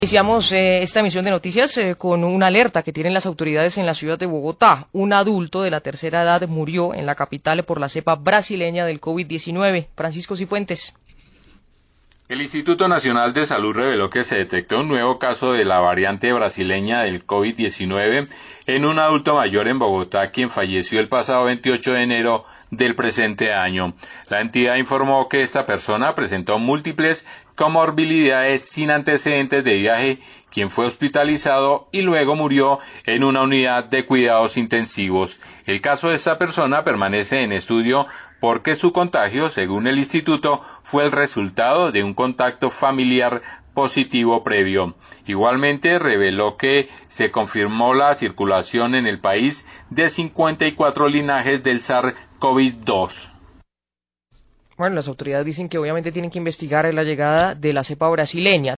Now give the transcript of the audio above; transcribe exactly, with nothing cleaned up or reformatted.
Iniciamos eh, esta emisión de noticias eh, con una alerta que tienen las autoridades en la ciudad de Bogotá. Un adulto de la tercera edad murió en la capital por la cepa brasileña del COVID diecinueve. Francisco Cifuentes. El Instituto Nacional de Salud reveló que se detectó un nuevo caso de la variante brasileña del COVID diecinueve en un adulto mayor en Bogotá, quien falleció el pasado veintiocho de enero del presente año. La entidad informó que esta persona presentó múltiples comorbilidades sin antecedentes de viaje, quien fue hospitalizado y luego murió en una unidad de cuidados intensivos. El caso de esta persona permanece en estudio porque su contagio, según el instituto, fue el resultado de un contacto familiar positivo previo. Igualmente reveló que se confirmó la circulación en el país de cincuenta y cuatro linajes del SARS CoV dos. Bueno, las autoridades dicen que obviamente tienen que investigar la llegada de la cepa brasileña.